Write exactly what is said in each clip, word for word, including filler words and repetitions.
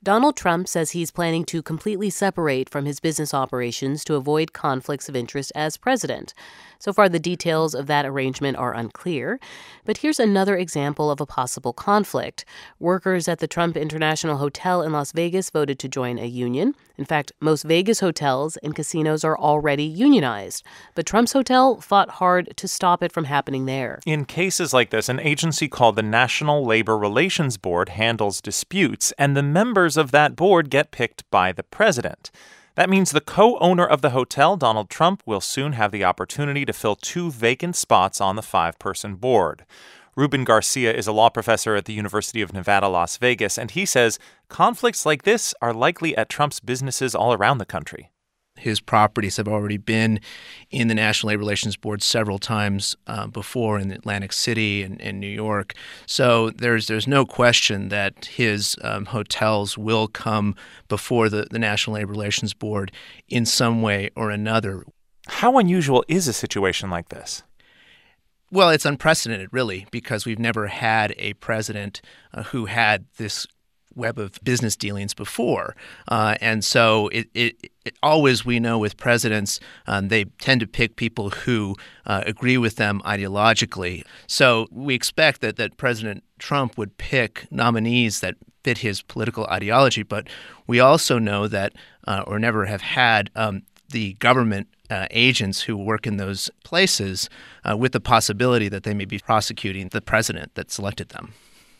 Donald Trump says he's planning to completely separate from his business operations to avoid conflicts of interest as president. So far, the details of that arrangement are unclear. But here's another example of a possible conflict. Workers at the Trump International Hotel in Las Vegas voted to join a union. In fact, most Vegas hotels and casinos are already unionized. But Trump's hotel fought hard to stop it from happening there. In cases like this, an agency called the National Labor Relations Board handles disputes, and the members of that board get picked by the president. That means the co-owner of the hotel, Donald Trump, will soon have the opportunity to fill two vacant spots on the five-person board. Ruben Garcia is a law professor at the University of Nevada, Las Vegas, and he says conflicts like this are likely at Trump's businesses all around the country. His properties have already been in the National Labor Relations Board several times uh, before in Atlantic City and, and New York. So there's there's no question that his um, hotels will come before the, the National Labor Relations Board in some way or another. How unusual is a situation like this? Well, it's unprecedented, really, because we've never had a president uh, who had this web of business dealings before. Uh, and so it, it, it always, we know with presidents, um, they tend to pick people who uh, agree with them ideologically. So we expect that, that President Trump would pick nominees that fit his political ideology. But we also know that, uh, or never have had, um, the government uh, agents who work in those places uh, with the possibility that they may be prosecuting the president that selected them.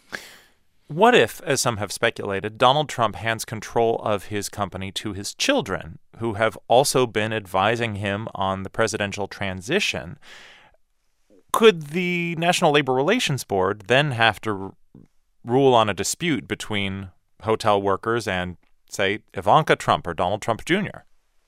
What if, as some have speculated, Donald Trump hands control of his company to his children, who have also been advising him on the presidential transition? Could the National Labor Relations Board then have to r- rule on a dispute between hotel workers and, say, Ivanka Trump or Donald Trump Junior?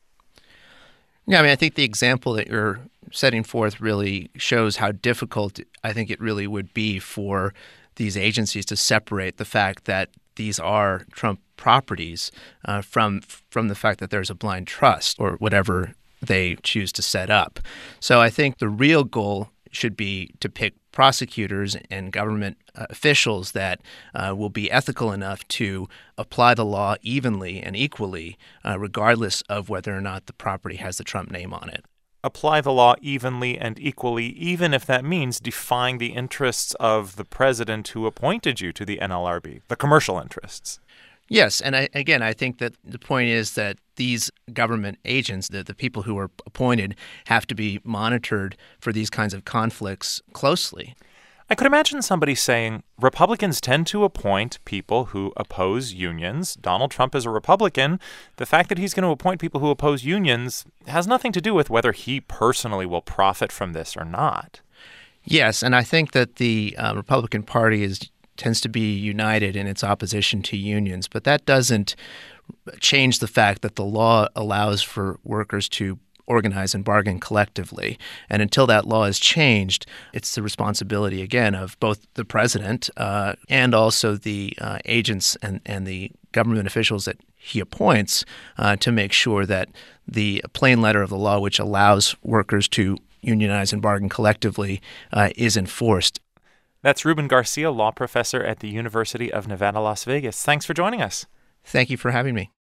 Yeah, I mean, I think the example that you're setting forth really shows how difficult I think it really would be for these agencies to separate the fact that these are Trump properties uh, from from the fact that there's a blind trust or whatever they choose to set up. So I think the real goal should be to pick prosecutors and government uh, officials that uh, will be ethical enough to apply the law evenly and equally, uh, regardless of whether or not the property has the Trump name on it. Apply the law evenly and equally, even if that means defying the interests of the president who appointed you to the N L R B, the commercial interests. Yes, and I, again, I think that the point is that these government agents, the, the people who are appointed, have to be monitored for these kinds of conflicts closely. I could imagine somebody saying, Republicans tend to appoint people who oppose unions. Donald Trump is a Republican. The fact that he's going to appoint people who oppose unions has nothing to do with whether he personally will profit from this or not. Yes, and I think that the uh, Republican Party is tends to be united in its opposition to unions, but that doesn't change the fact that the law allows for workers to organize and bargain collectively. And until that law is changed, it's the responsibility, again, of both the president uh, and also the uh, agents and, and the government officials that he appoints uh, to make sure that the plain letter of the law, which allows workers to unionize and bargain collectively, uh, is enforced. That's Ruben Garcia, law professor at the University of Nevada, Las Vegas. Thanks for joining us. Thank you for having me.